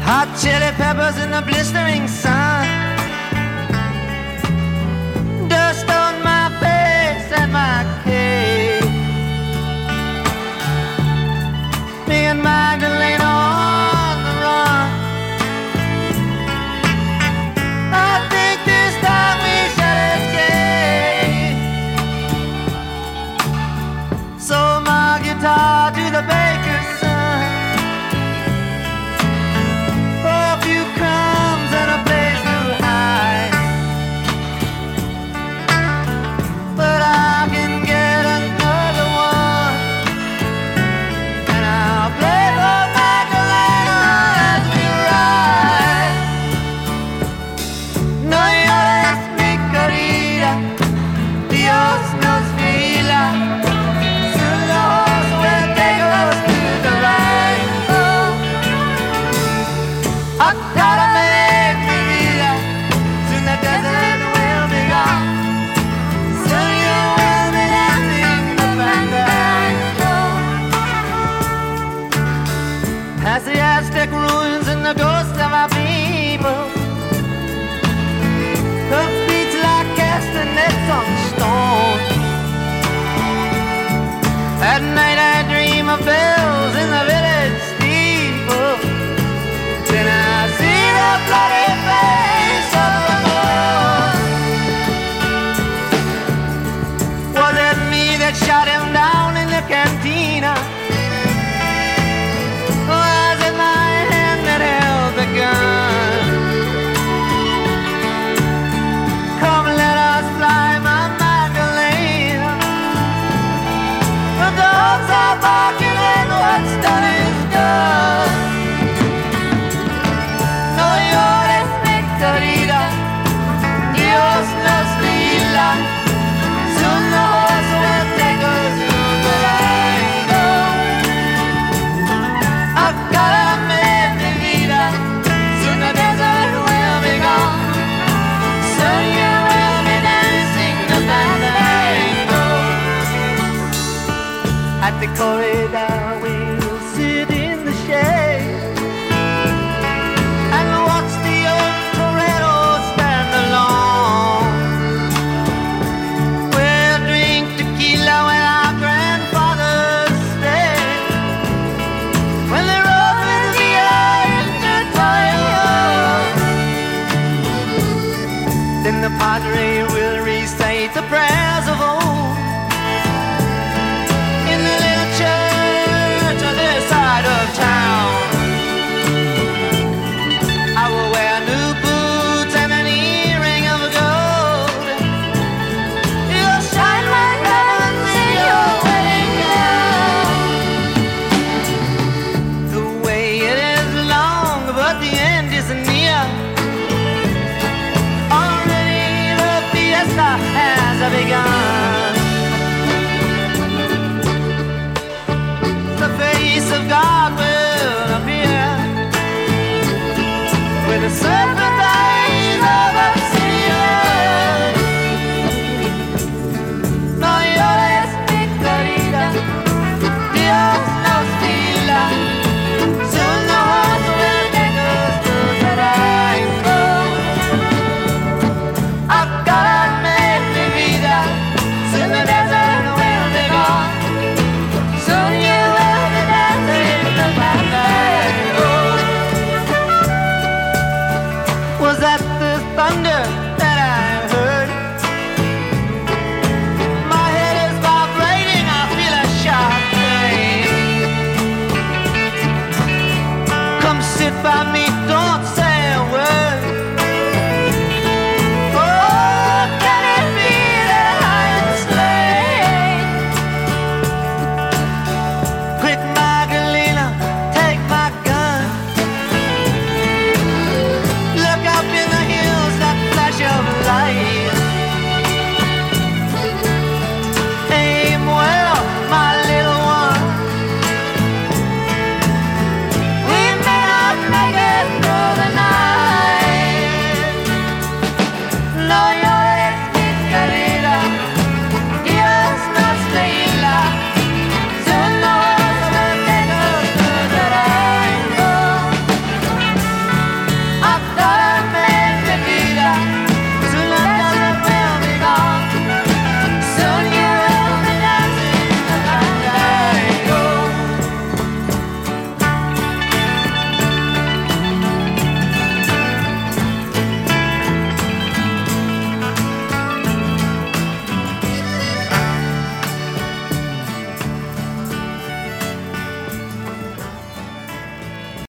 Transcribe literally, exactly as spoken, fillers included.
Hot chili peppers in the blistering sun, dust on my face and my cave. Me and Magdalena on the run. I think this time we shall escape. Sold my guitar to the baker's son, for a few crumbs and a place to hide. But I can get another one, and I'll play for Magdalena as we ride. No llores, mi querida, Dios nos mira. Soon the horse will take us to the right. Oh, I gotta make mi vida. Soon the desert will be gone. Soon you will be dancing the fandango. Past the Aztec ruins and the ghosts of our people, her feet like castanets on stone. At night I dream of bells in the village steeple. Then I see the bloody face of the moon. Was it me that shot him down in the cantina? Was it my hand that held the gun? Come, let us fly, my Magdalena. The dogs are barking and what's done is done. No llores, mi querida, Dios nos mira. Soon the horse will take us to the right. I gotta make mi vida. Soon the desert will be gone. Soon you will be dancing the fandango. At the corridor we'll sit in the shade and watch the old torero stand alone. We'll drink tequila when our grandfathers stayed, when the road will be intertwined. Then the padre will recite the prayers of old in the little church on this side of town. I will wear new boots and an earring of gold. You'll shine my diamonds in your wedding gown. The way it is long, but the end is near. Already the fiesta has begun. The face of God will appear with the serpent eyes of obsidian. No llores, mi querida, Dios nos mira. Soon the horse will take us to the right. I've gotta make mi vida. Soon the desert will be gone. Soon you will be dancing the fandango. Was that the thunder that I heard? My head is vibrating, I feel a sharp pain. Come sit by me